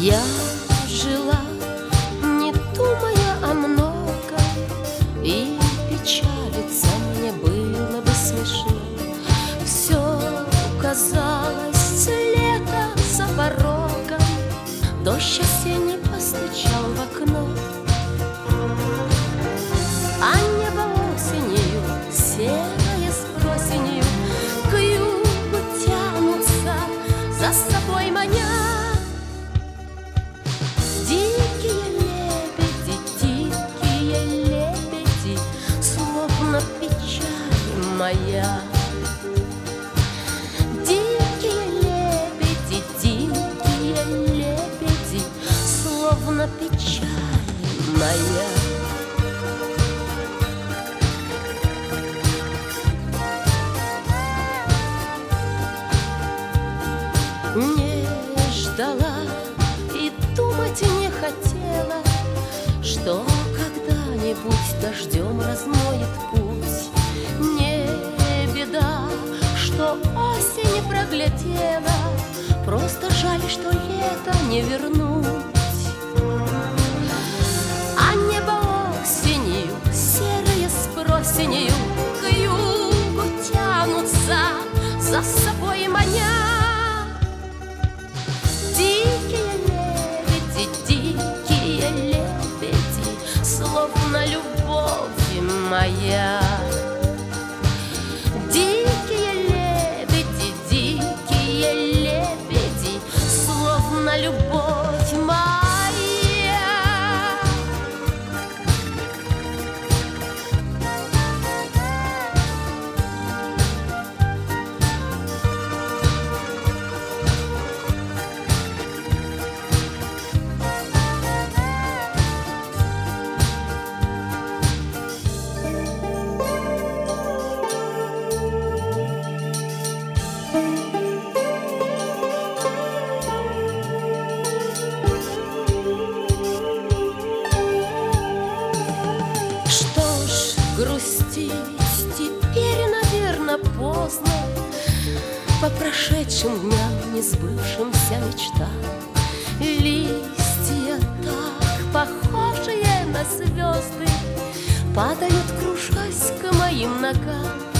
Я жила, не думая о многом, и печалиться мне было бы смешно. Все казалось лето за порогом, дождь осенний постучал в окно. А небо осенью, серое с просенью, к югу тянутся, за собой маня. Дикие лебеди, словно печаль моя. Дикие лебеди, словно печаль моя. Не ждала и думать не хотела, что когда-нибудь дождем размоет путь. Не беда, что осень проглядела, просто жаль, что лето не вернуть. А небо осенью, серое с просенью, к югу тянутся, за собой маня. Дикие лебеди, словно любовь моя. Дикие лебеди, словно любовь моя. Грустить теперь, наверно, поздно, по прошедшим дням, не сбывшимся мечтам. Листья, так похожие на звезды, падают, кружась к моим ногам.